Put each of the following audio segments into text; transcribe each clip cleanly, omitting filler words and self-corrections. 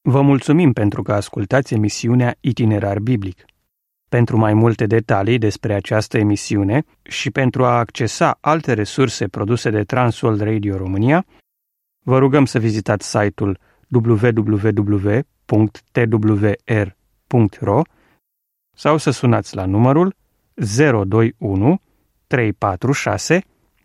Vă mulțumim pentru că ascultați emisiunea Itinerar Biblic. Pentru mai multe detalii despre această emisiune și pentru a accesa alte resurse produse de Transworld Radio România, vă rugăm să vizitați site-ul www.twr.ro sau să sunați la numărul 021 346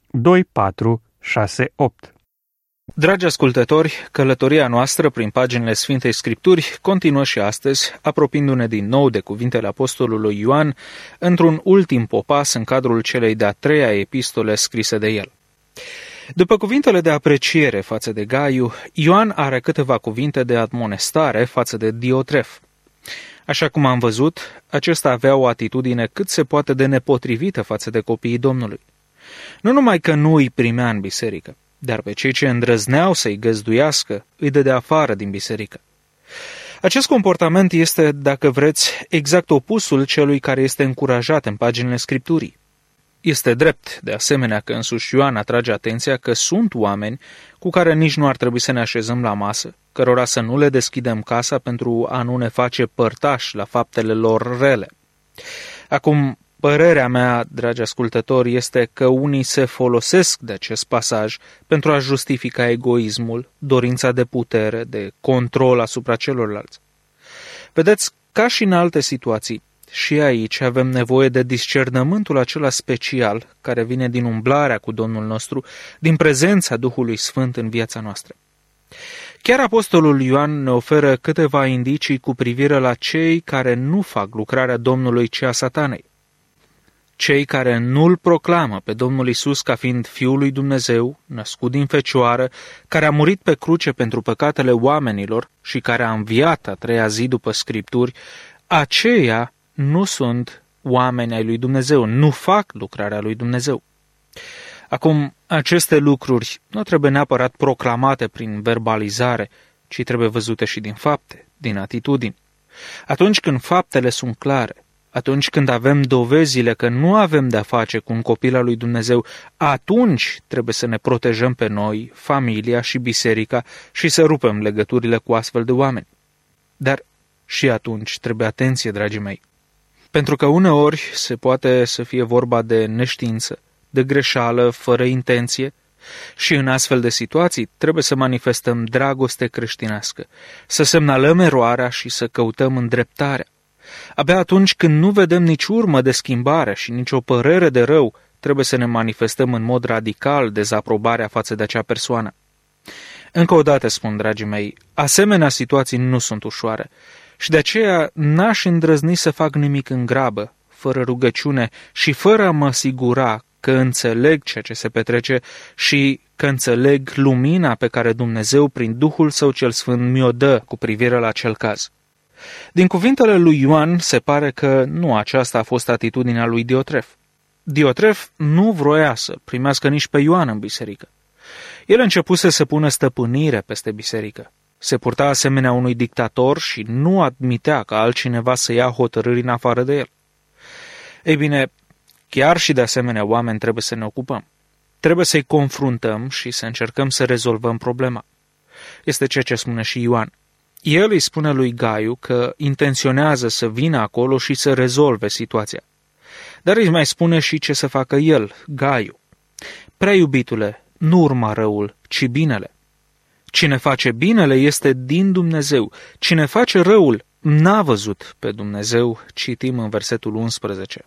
2468. Dragi ascultători, călătoria noastră prin paginile Sfintei Scripturi continuă și astăzi, apropiindu-ne din nou de cuvintele apostolului Ioan, într-un ultim popas în cadrul celei de-a treia epistole scrise de el. După cuvintele de apreciere față de Gaiu, Ioan are câteva cuvinte de admonestare față de Diotref. Așa cum am văzut, acesta avea o atitudine cât se poate de nepotrivită față de copiii Domnului. Nu numai că nu îi primea în biserică, dar pe cei ce îndrăzneau să-i găzduiască, îi dădea afară din biserică. Acest comportament este, dacă vreți, exact opusul celui care este încurajat în paginile Scripturii. Este drept, de asemenea, că însuși Ioan atrage atenția că sunt oameni cu care nici nu ar trebui să ne așezăm la masă, cărora să nu le deschidem casa pentru a nu ne face părtași la faptele lor rele. Acum, părerea mea, dragi ascultători, este că unii se folosesc de acest pasaj pentru a justifica egoismul, dorința de putere, de control asupra celorlalți. Vedeți, ca și în alte situații, și aici avem nevoie de discernământul acela special care vine din umblarea cu Domnul nostru, din prezența Duhului Sfânt în viața noastră. Chiar apostolul Ioan ne oferă câteva indicii cu privire la cei care nu fac lucrarea Domnului, ci a Satanei. Cei care nu-L proclamă pe Domnul Iisus ca fiind Fiul lui Dumnezeu, născut din fecioară, care a murit pe cruce pentru păcatele oamenilor și care a înviat a treia zi după Scripturi, aceia nu sunt oameni ai lui Dumnezeu, nu fac lucrarea lui Dumnezeu. Acum, aceste lucruri nu trebuie neapărat proclamate prin verbalizare, ci trebuie văzute și din fapte, din atitudini. Atunci când faptele sunt clare, atunci când avem dovezile că nu avem de-a face cu un copil al lui Dumnezeu, atunci trebuie să ne protejăm pe noi, familia și biserica și să rupem legăturile cu astfel de oameni. Dar și atunci trebuie atenție, dragii mei. Pentru că uneori se poate să fie vorba de neștiință, de greșeală, fără intenție, și în astfel de situații trebuie să manifestăm dragoste creștinească, să semnalăm eroarea și să căutăm îndreptarea. Abia atunci când nu vedem nici urmă de schimbare și nici o părere de rău, trebuie să ne manifestăm în mod radical dezaprobarea față de acea persoană. Încă o dată spun, dragii mei, asemenea situații nu sunt ușoare și de aceea n-aș îndrăzni să fac nimic în grabă, fără rugăciune și fără a mă asigura că înțeleg ceea ce se petrece și că înțeleg lumina pe care Dumnezeu, prin Duhul Său cel Sfânt, mi-o dă cu privire la acel caz. Din cuvintele lui Ioan se pare că nu aceasta a fost atitudinea lui Diotref. Diotref nu vroia să primească nici pe Ioan în biserică. El începuse să pună stăpânire peste biserică. Se purta asemenea unui dictator și nu admitea ca altcineva să ia hotărâri în afară de el. Ei bine, chiar și de asemenea oameni trebuie să ne ocupăm. Trebuie să-i confruntăm și să încercăm să rezolvăm problema. Este ceea ce spune și Ioan. El îi spune lui Gaiu că intenționează să vină acolo și să rezolve situația. Dar îi mai spune și ce să facă el, Gaiu. Prea iubitule, nu urma răul, ci binele. Cine face binele este din Dumnezeu. Cine face răul n-a văzut pe Dumnezeu, citim în versetul 11.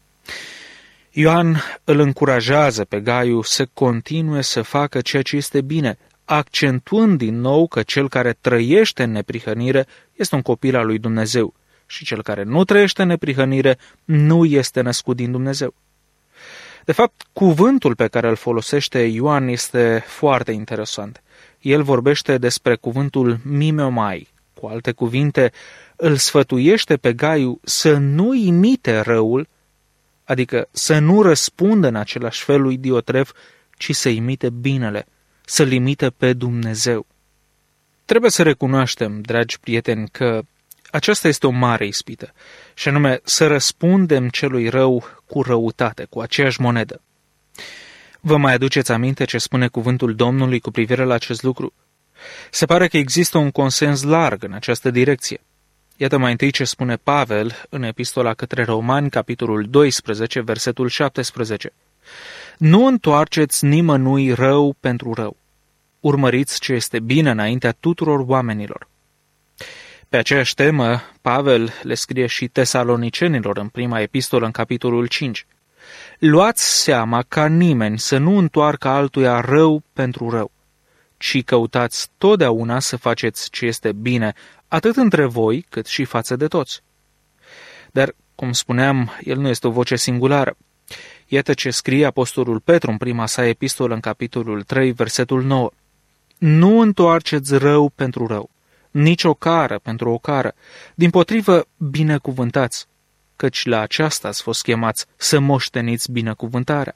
Ioan îl încurajează pe Gaiu să continue să facă ceea ce este bine, accentuând din nou că cel care trăiește în neprihănire este un copil al lui Dumnezeu și cel care nu trăiește în neprihănire nu este născut din Dumnezeu. De fapt, cuvântul pe care îl folosește Ioan este foarte interesant. El vorbește despre cuvântul mimeomai. Cu alte cuvinte, îl sfătuiește pe Gaiu să nu imite răul, adică să nu răspundă în același fel lui Diotref, ci să imite binele, să-L imite pe Dumnezeu. Trebuie să recunoaștem, dragi prieteni, că aceasta este o mare ispită, și anume să răspundem celui rău cu răutate, cu aceeași monedă. Vă mai aduceți aminte ce spune cuvântul Domnului cu privire la acest lucru? Se pare că există un consens larg în această direcție. Iată mai întâi ce spune Pavel în Epistola către Romani, capitolul 12, versetul 17. Nu întoarceți nimănui rău pentru rău. Urmăriți ce este bine înaintea tuturor oamenilor. Pe aceeași temă, Pavel le scrie și tesalonicenilor în prima epistolă, în capitolul 5. Luați seama ca nimeni să nu întoarcă altuia rău pentru rău, ci căutați totdeauna să faceți ce este bine, atât între voi, cât și față de toți. Dar, cum spuneam, el nu este o voce singulară. Iată ce scrie apostolul Petru în prima sa epistolă, în capitolul 3, versetul 9. Nu întoarceți rău pentru rău, nici o cară pentru o cară, dimpotrivă binecuvântați, căci la aceasta ați fost chemați să moșteniți binecuvântarea.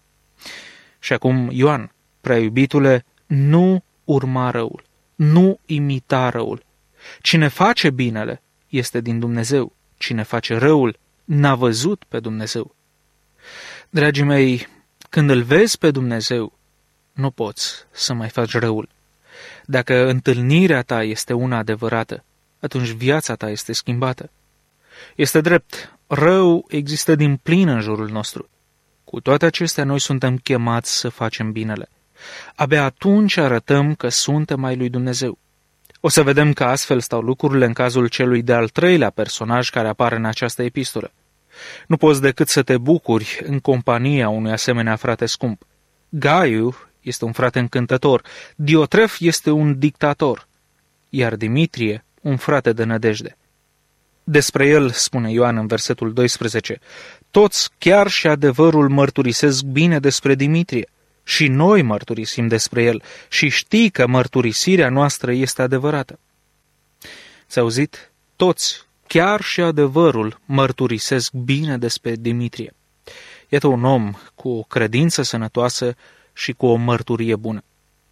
Și acum, Ioan, prea iubitule, nu urma răul, nu imita răul. Cine face binele este din Dumnezeu, cine face răul n-a văzut pe Dumnezeu. Dragii mei, când îl vezi pe Dumnezeu, nu poți să mai faci răul. Dacă întâlnirea ta este una adevărată, atunci viața ta este schimbată. Este drept, rău există din plin în jurul nostru. Cu toate acestea, noi suntem chemați să facem binele. Abia atunci arătăm că suntem ai lui Dumnezeu. O să vedem că astfel stau lucrurile în cazul celui de-al treilea personaj care apare în această epistolă. Nu poți decât să te bucuri în compania unui asemenea frate scump. Gaiu este un frate încântător, Diotref este un dictator, iar Dimitrie un frate de nădejde. Despre el, spune Ioan în versetul 12, toți, chiar și adevărul, mărturisesc bine despre Dimitrie. Și noi mărturisim despre el și știi că mărturisirea noastră este adevărată. Ți-ai auzit? Toți, chiar și adevărul, mărturisesc bine despre Dimitrie. Iată un om cu o credință sănătoasă și cu o mărturie bună.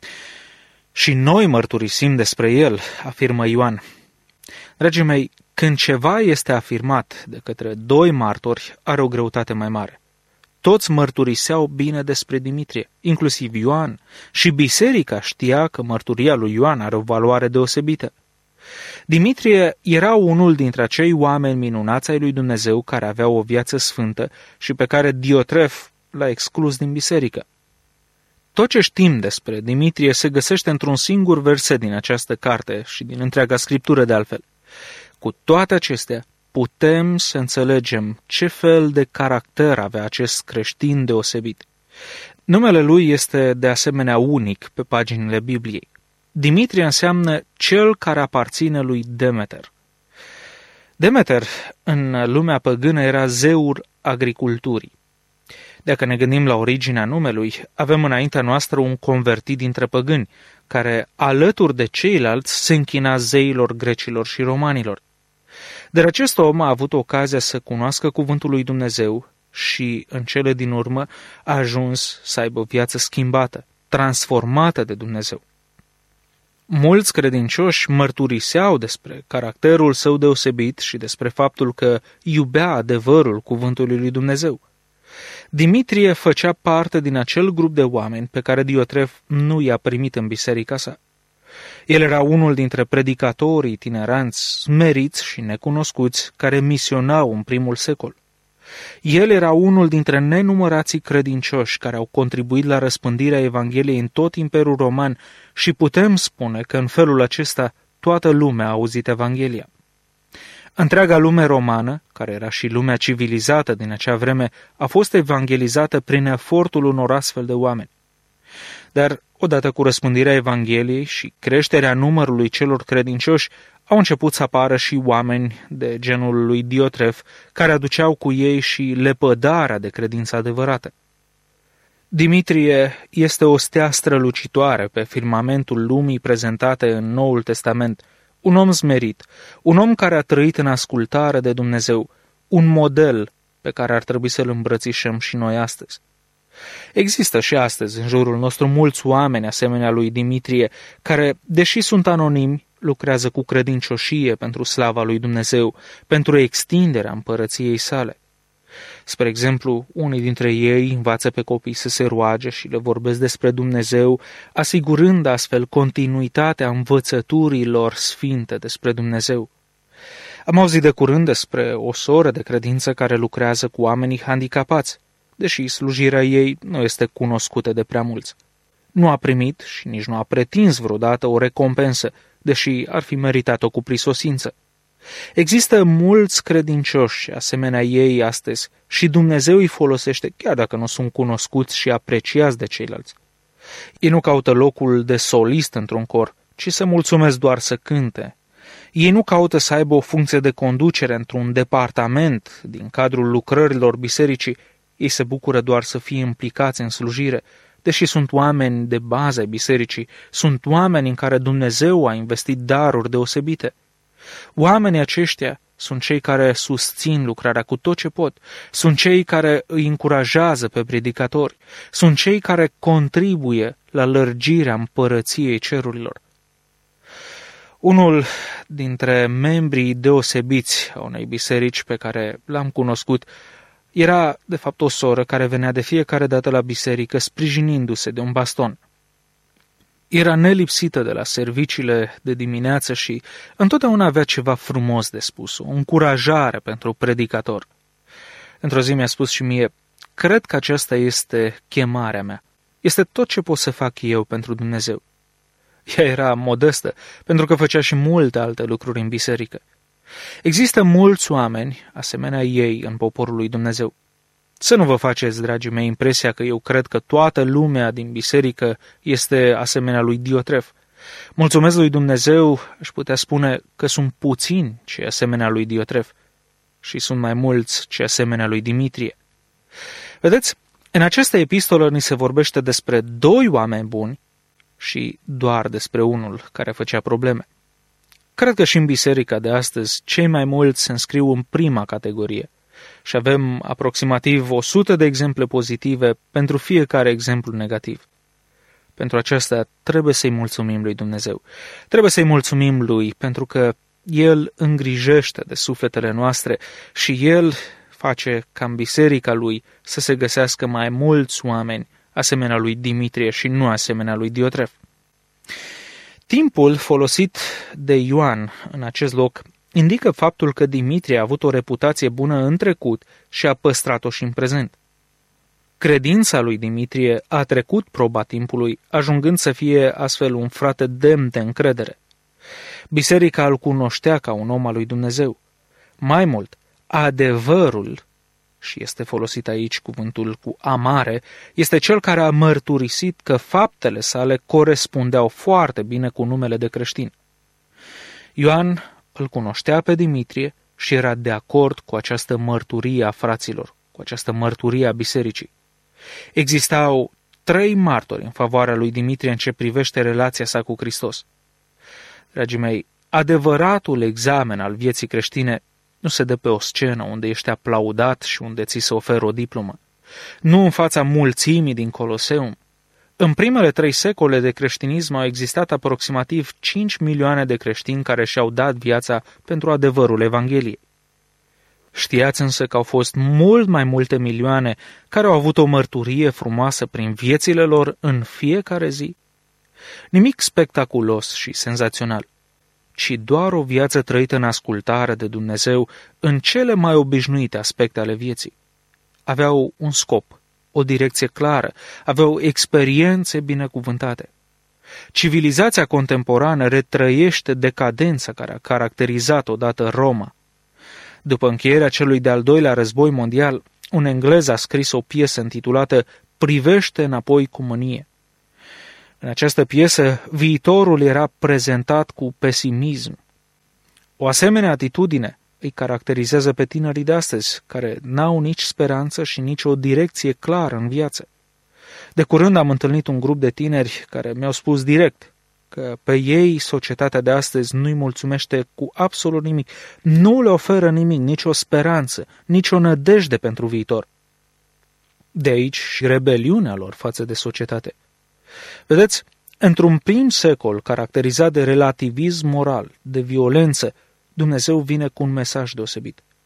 Și noi mărturisim despre el, afirmă Ioan. Dragii mei, când ceva este afirmat de către doi martori, are o greutate mai mare. Toți mărturiseau bine despre Dimitrie, inclusiv Ioan, și biserica știa că mărturia lui Ioan are o valoare deosebită. Dimitrie era unul dintre acei oameni minunați ai lui Dumnezeu care aveau o viață sfântă și pe care Diotref l-a exclus din biserică. Tot ce știm despre Dimitrie se găsește într-un singur verset din această carte și din întreaga scriptură de altfel. Cu toate acestea, putem să înțelegem ce fel de caracter avea acest creștin deosebit. Numele lui este de asemenea unic pe paginile Bibliei. Dimitrie înseamnă cel care aparține lui Demeter. Demeter, în lumea păgână, era zeul agriculturii. Dacă ne gândim la originea numelui, avem înaintea noastră un convertit dintre păgâni, care, alături de ceilalți, se închina zeilor grecilor și romanilor. Dar acest om a avut ocazia să cunoască cuvântul lui Dumnezeu și, în cele din urmă, a ajuns să aibă o viață schimbată, transformată de Dumnezeu. Mulți credincioși mărturiseau despre caracterul său deosebit și despre faptul că iubea adevărul cuvântului lui Dumnezeu. Dimitrie făcea parte din acel grup de oameni pe care Diotref nu i-a primit în biserica sa. El era unul dintre predicatorii itineranți, smeriți și necunoscuți, care misionau în primul secol. El era unul dintre nenumărații credincioși care au contribuit la răspândirea Evangheliei în tot Imperiul Roman și putem spune că în felul acesta toată lumea a auzit Evanghelia. Întreaga lume romană, care era și lumea civilizată din acea vreme, a fost evangelizată prin efortul unor astfel de oameni. Dar, odată cu răspândirea Evangheliei și creșterea numărului celor credincioși, au început să apară și oameni de genul lui Diotref, care aduceau cu ei și lepădarea de credință adevărată. Dimitrie este o stea strălucitoare pe firmamentul lumii prezentate în Noul Testament, un om smerit, un om care a trăit în ascultare de Dumnezeu, un model pe care ar trebui să-l îmbrățișăm și noi astăzi. Există și astăzi în jurul nostru mulți oameni asemenea lui Dimitrie, care, deși sunt anonimi, lucrează cu credincioșie pentru slava lui Dumnezeu, pentru extinderea împărăției sale. Spre exemplu, unii dintre ei învață pe copii să se roage și le vorbesc despre Dumnezeu, asigurând astfel continuitatea învățăturilor sfinte despre Dumnezeu. Am auzit de curând despre o soră de credință care lucrează cu oamenii handicapați, deși slujirea ei nu este cunoscută de prea mulți. Nu a primit și nici nu a pretins vreodată o recompensă, deși ar fi meritat-o cu prisosință. Există mulți credincioși asemenea ei astăzi și Dumnezeu îi folosește chiar dacă nu sunt cunoscuți și apreciați de ceilalți. Ei nu caută locul de solist într-un cor, ci se mulțumesc doar să cânte. Ei nu caută să aibă o funcție de conducere într-un departament din cadrul lucrărilor bisericii, ei se bucură doar să fie implicați în slujire, deși sunt oameni de bază ai bisericii, sunt oameni în care Dumnezeu a investit daruri deosebite. Oamenii aceștia sunt cei care susțin lucrarea cu tot ce pot, sunt cei care îi încurajează pe predicatori, sunt cei care contribuie la lărgirea împărăției cerurilor. Unul dintre membrii deosebiți a unei biserici pe care l-am cunoscut era, de fapt, o soră care venea de fiecare dată la biserică sprijinindu-se de un baston. Era nelipsită de la serviciile de dimineață și întotdeauna avea ceva frumos de spus, o încurajare pentru predicator. Într-o zi mi-a spus și mie, cred că aceasta este chemarea mea, este tot ce pot să fac eu pentru Dumnezeu. Ea era modestă, pentru că făcea și multe alte lucruri în biserică. Există mulți oameni, asemenea ei, în poporul lui Dumnezeu. Să nu vă faceți, dragii mei, impresia că eu cred că toată lumea din biserică este asemenea lui Diotref. Mulțumesc lui Dumnezeu, aș putea spune că sunt puțini cei asemenea lui Diotref și sunt mai mulți cei asemenea lui Dimitrie. Vedeți, în această epistolă ni se vorbește despre doi oameni buni și doar despre unul care făcea probleme. Cred că și în biserica de astăzi cei mai mulți se înscriu în prima categorie și avem aproximativ 100 de exemple pozitive pentru fiecare exemplu negativ. Pentru aceasta trebuie să-i mulțumim lui Dumnezeu. Trebuie să-i mulțumim lui pentru că El îngrijește de sufletele noastre și El face ca în biserica lui să se găsească mai mulți oameni asemenea lui Dimitrie și nu asemenea lui Diotref. Timpul folosit de Ioan în acest loc indică faptul că Dimitrie a avut o reputație bună în trecut și a păstrat-o și în prezent. Credința lui Dimitrie a trecut proba timpului, ajungând să fie astfel un frate demn de încredere. Biserica îl cunoștea ca un om al lui Dumnezeu. Mai mult, adevărul, și este folosit aici cuvântul cu amare, este cel care a mărturisit că faptele sale corespundeau foarte bine cu numele de creștin. Ioan îl cunoștea pe Dimitrie și era de acord cu această mărturie a fraților, cu această mărturie a bisericii. Existau 3 martori în favoarea lui Dimitrie în ce privește relația sa cu Hristos. Dragii mei, adevăratul examen al vieții creștine nu se dă pe o scenă unde ești aplaudat și unde ți se oferă o diplomă. Nu în fața mulțimii din Coloseum. În primele 3 secole de creștinism au existat aproximativ 5 milioane de creștini care și-au dat viața pentru adevărul Evangheliei. Știați însă că au fost mult mai multe milioane care au avut o mărturie frumoasă prin viețile lor în fiecare zi? Nimic spectaculos și senzațional, ci doar o viață trăită în ascultare de Dumnezeu în cele mai obișnuite aspecte ale vieții. Aveau un scop, o direcție clară, aveau experiențe binecuvântate. Civilizația contemporană retrăiește decadența care a caracterizat odată Roma. După încheierea celui de-al doilea război mondial, un englez a scris o piesă intitulată Privește înapoi cu mânie. În această piesă, viitorul era prezentat cu pesimism. O asemenea atitudine îi caracterizează pe tinerii de astăzi, care n-au nici speranță și nici o direcție clară în viață. De curând am întâlnit un grup de tineri care mi-au spus direct că pe ei societatea de astăzi nu-i mulțumește cu absolut nimic, nu le oferă nimic, nicio speranță, nicio nădejde pentru viitor. De aici și rebeliunea lor față de societate. Vedeți, într-un prim secol caracterizat de relativism moral, de violență, Dumnezeu vine cu un mesaj deosebit.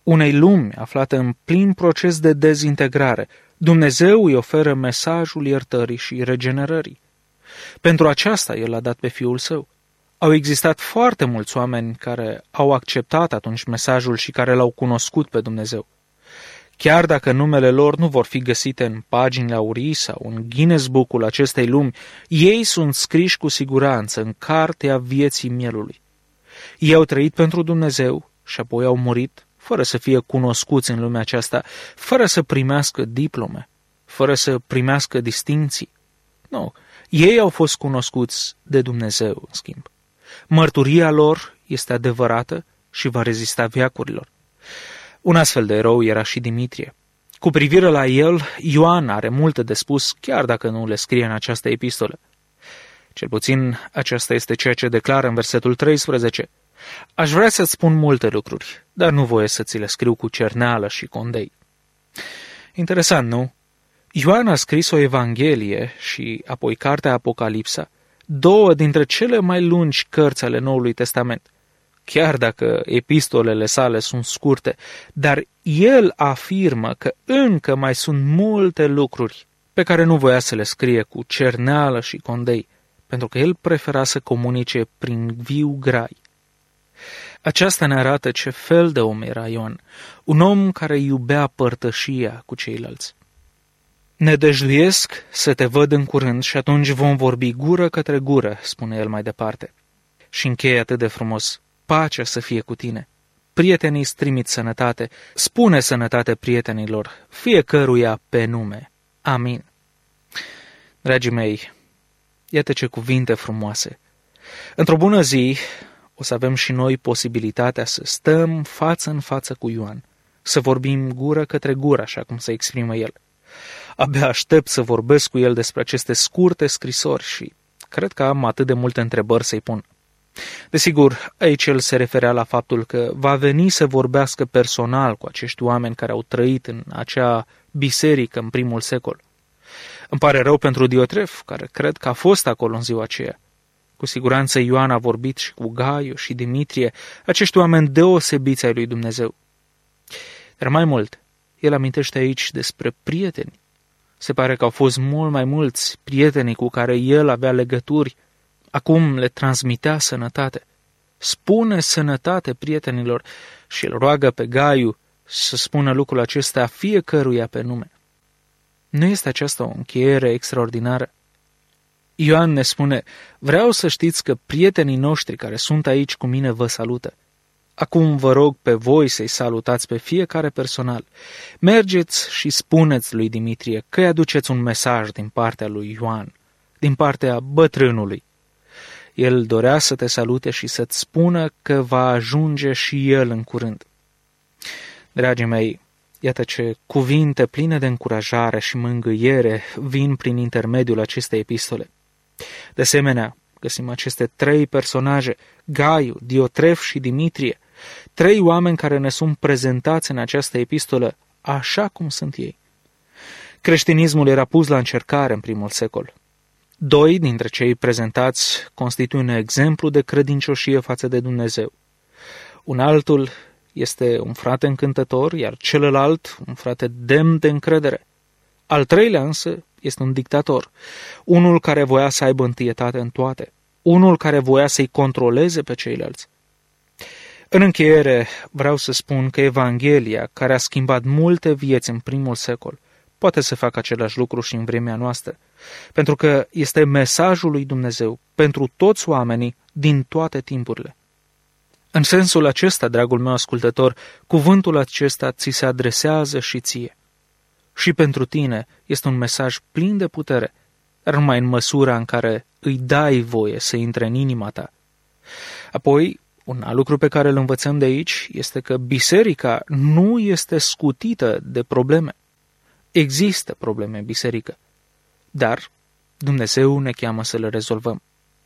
unei lumi aflate în plin proces de dezintegrare, Dumnezeu îi oferă mesajul iertării și regenerării. Pentru aceasta El a dat pe Fiul Său. Au existat foarte mulți oameni care au acceptat atunci mesajul și care L-au cunoscut pe Dumnezeu. Chiar dacă numele lor nu vor fi găsite în paginile aurii sau în Guinness Book-ul acestei lumi, ei sunt scriși cu siguranță în cartea vieții mielului. Ei au trăit pentru Dumnezeu și apoi au murit fără să fie cunoscuți în lumea aceasta, fără să primească diplome, fără să primească distincții. Nu, ei au fost cunoscuți de Dumnezeu, în schimb. Mărturia lor este adevărată și va rezista veacurilor. Un astfel de erou era și Dimitrie. Cu privire la el, Ioan are multe de spus, chiar dacă nu le scrie în această epistolă. Cel puțin aceasta este ceea ce declară în versetul 13. Aș vrea să-ți spun multe lucruri, dar nu voie să ți le scriu cu cerneală și condei. Interesant, nu? Ioan a scris o evanghelie și apoi cartea Apocalipsa, două dintre cele mai lungi cărți ale Noului Testament. Chiar dacă epistolele sale sunt scurte, dar el afirmă că încă mai sunt multe lucruri pe care nu voia să le scrie cu cerneală și condei, pentru că el prefera să comunice prin viu grai. Aceasta ne arată ce fel de om era Ioan, un om care iubea părtășia cu ceilalți. Ne dăjduiesc să te văd în curând și atunci vom vorbi gură către gură, spune el mai departe. Și încheie atât de frumos. Pacea să fie cu tine. Prietenii îți trimit sănătate. Spune sănătate prietenilor, fiecăruia pe nume. Amin. Dragii mei, iată ce cuvinte frumoase. Într-o bună zi o să avem și noi posibilitatea să stăm față în față cu Ioan, să vorbim gură către gură, așa cum se exprimă el. Abia aștept să vorbesc cu el despre aceste scurte scrisori și cred că am atât de multe întrebări să-i pun. Desigur, aici el se referea la faptul că va veni să vorbească personal cu acești oameni care au trăit în acea biserică în primul secol. Îmi pare rău pentru Diotref, care cred că a fost acolo în ziua aceea. Cu siguranță Ioan a vorbit și cu Gaiu și Dimitrie, acești oameni deosebiți ai lui Dumnezeu. Dar mai mult, el amintește aici despre prieteni. Se pare că au fost mult mai mulți prietenii cu care el avea legături. Acum le transmitea sănătate. Spune sănătate prietenilor și îl roagă pe Gaiu să spună lucrul acesta fiecăruia pe nume. Nu este aceasta o încheiere extraordinară? Ioan ne spune, vreau să știți că prietenii noștri care sunt aici cu mine vă salută. Acum vă rog pe voi să-i salutați pe fiecare personal. Mergeți și spuneți lui Dimitrie că îi aduceți un mesaj din partea lui Ioan, din partea bătrânului. El dorea să te salute și să-ți spună că va ajunge și el în curând. Dragii mei, iată ce cuvinte pline de încurajare și mângâiere vin prin intermediul acestei epistole. De asemenea, găsim aceste trei personaje, Gaiu, Diotref și Dimitrie, trei oameni care ne sunt prezentați în această epistolă așa cum sunt ei. Creștinismul era pus la încercare în primul secol. Doi dintre cei prezentați constituie un exemplu de credincioșie față de Dumnezeu. Un altul este un frate încântător, iar celălalt un frate demn de încredere. Al treilea însă este un dictator, unul care voia să aibă întâietate în toate, unul care voia să-i controleze pe ceilalți. În încheiere, vreau să spun că Evanghelia, care a schimbat multe vieți în primul secol, poate să facă același lucru și în vremea noastră, pentru că este mesajul lui Dumnezeu pentru toți oamenii din toate timpurile. În sensul acesta, dragul meu ascultător, cuvântul acesta ți se adresează și ție. Și pentru tine este un mesaj plin de putere, dar numai în măsura în care îi dai voie să intre în inima ta. Apoi, un alt lucru pe care îl învățăm de aici este că biserica nu este scutită de probleme. Există probleme în biserică, dar Dumnezeu ne cheamă să le rezolvăm.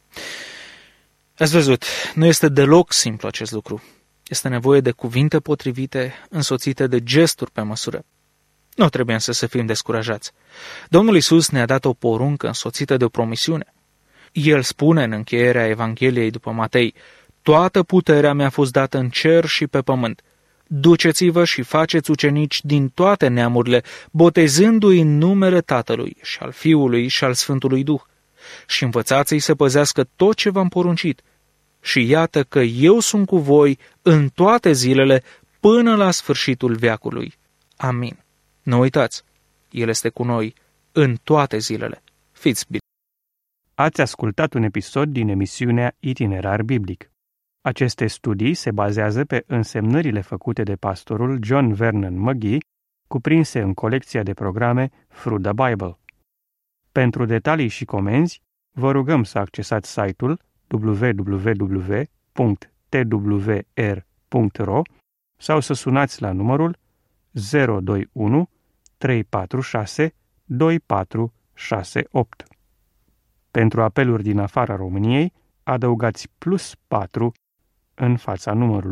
Ați văzut, nu este deloc simplu acest lucru. Este nevoie de cuvinte potrivite, însoțite de gesturi pe măsură. Nu trebuie însă să fim descurajați. Domnul Iisus ne-a dat o poruncă însoțită de o promisiune. El spune în încheierea Evangheliei după Matei, toată puterea mi-a fost dată în cer și pe pământ. duceți-vă și faceți ucenici din toate neamurile, botezându-i în numele Tatălui și al Fiului și al Sfântului Duh, și învățați-i să păzească tot ce v-am poruncit. Și iată că eu sunt cu voi în toate zilele până la sfârșitul veacului. Amin. Nu uitați, El este cu noi în toate zilele. Fiți bine! Ați ascultat un episod din emisiunea Itinerar Biblic. Aceste studii se bazează pe însemnările făcute de pastorul John Vernon McGee, cuprinse în colecția de programe Through the Bible. Pentru detalii și comenzi, vă rugăm să accesați site-ul www.twr.ro sau să sunați la numărul 021 346 2468. Pentru apeluri din afara României, adăugați +4 în fața numărului.